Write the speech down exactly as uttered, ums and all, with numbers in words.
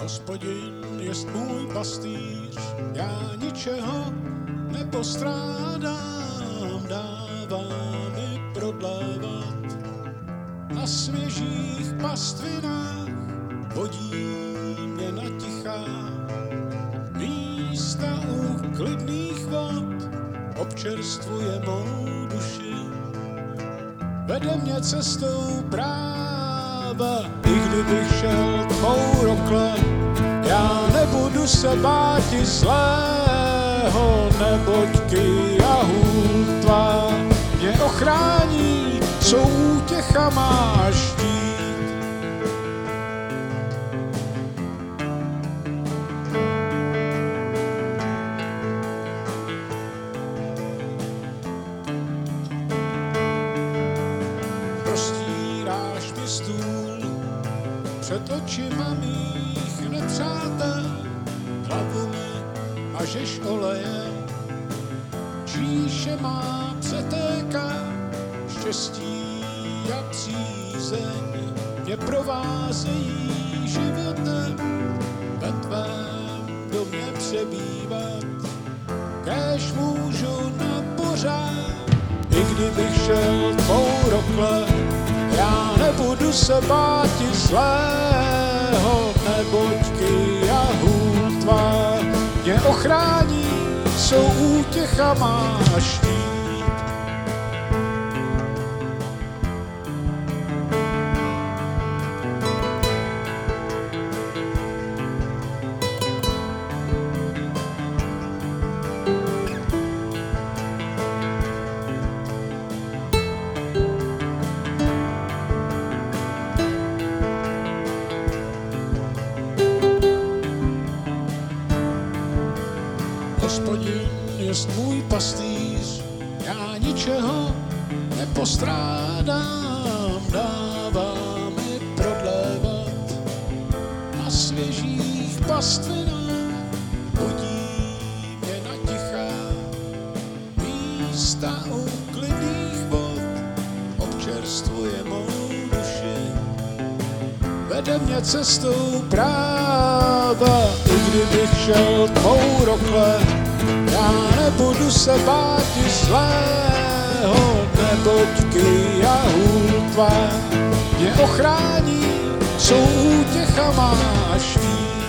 Hospodin jest můj pastýř, já ničeho nepostrádám, dává mi prodlévat na svěžích pastvinách, vodí mě na tichá místa u klidných vod, občerstvuje mou duši, vede mě cestou práva, i kdybych šel tmou rokle, já nebudu se báti zlého, neboť kyjahů tvá mě ochrání, co útěcha má štít. Prostíráš mi stůl před očima mých nepřátel, hlavu mi mažeš olejem, číše má přetéká, štěstí a přízeň mě provázejí životem, ve tvém domě přebývat, kéž můžu na pořád, i kdybych šel tvou rokle, já nebudu se báti zlého, neboť kyjahů tvá mě ochrání, co útěcha má štít. Hospodin jest můj pastýř, já ničeho nepostrádám, dává mi prodlévat na svěžích pastvinách, vodí mě na tichá místa u klidných vod, občerstvuje mou duši, vede mě cestou práva, i kdybych šel tmou rokle, já nebudu se báti zlého, neboť kyjahů tvá mě ochrání, co útěcha má štít.